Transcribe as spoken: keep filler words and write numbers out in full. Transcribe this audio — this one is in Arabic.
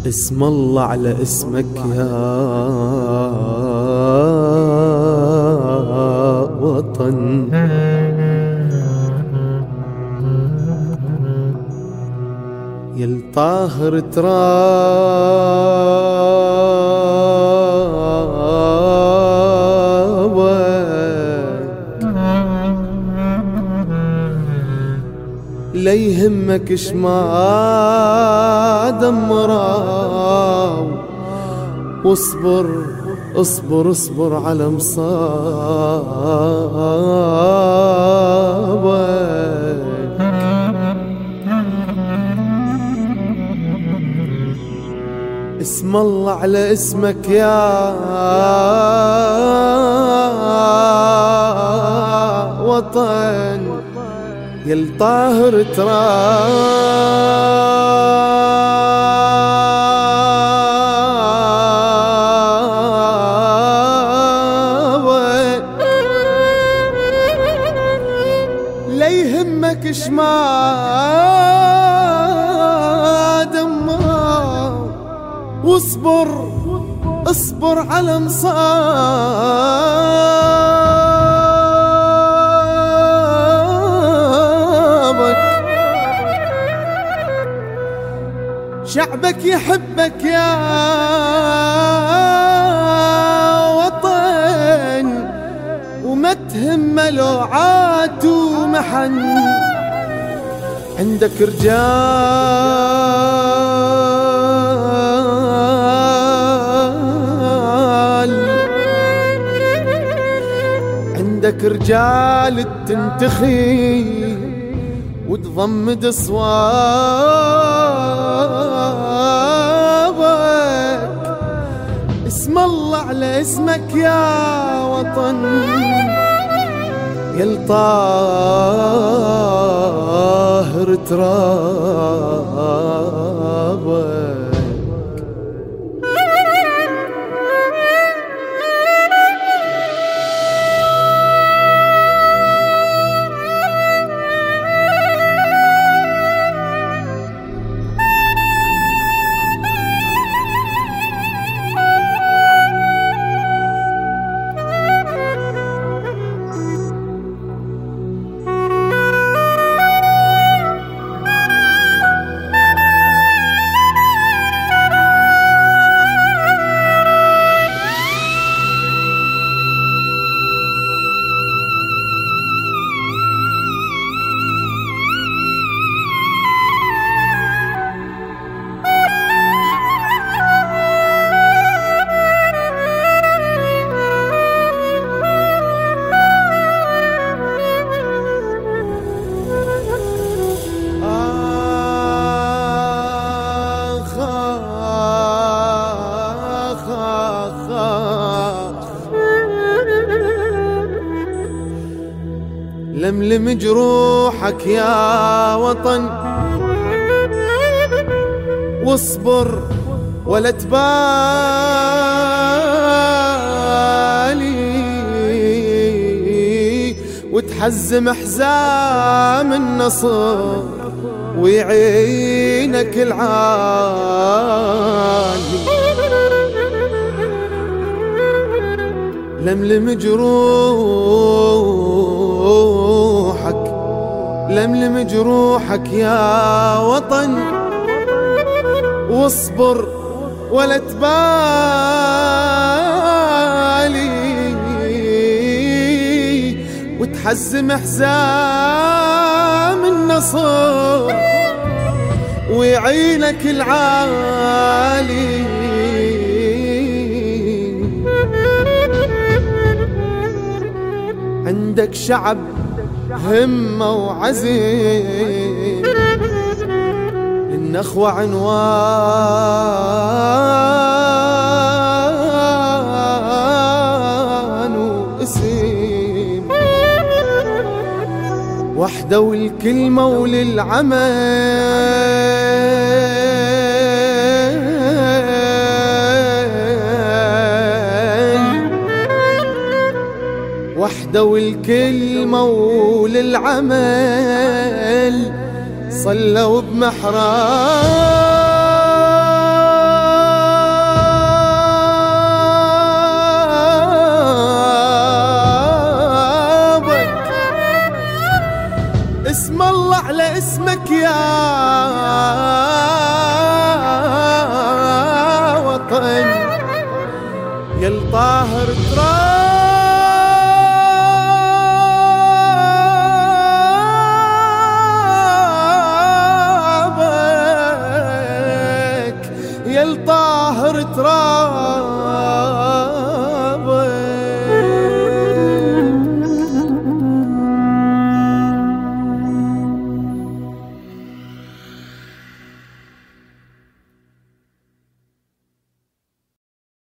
اسم الله على اسمك يا وطن، يا الطاهر ترابك، لا يهمك شما دمراو، واصبر اصبر اصبر على مصابك. اسم الله على اسمك يا وطن، يا الطاهر ترابك، لا يهمك شما دمار، واصبر اصبر على مصابك. شعبك يحبك يا وطن، وما تهم لوعات ومحن، عندك رجال، عندك رجال تنتخي وتضمد صوابك. اسم الله على اسمك يا وطن، يا الطاهر ترابك. لملم جروحك يا وطن، واصبر ولا تبالي، وتحزم حزام النصر ويعينك العالي. لملم جروحك لملم جروحك يا وطن، واصبر ولا تبالي، وتحزم حزام النصر ويعينك العالي. عندك شعب همة وعزيم، للنخوة عنوان واسم، وحده والكلمة وللعمل، وحده والكلمة وللعمل، صلوا بمحراب الطاهر تراب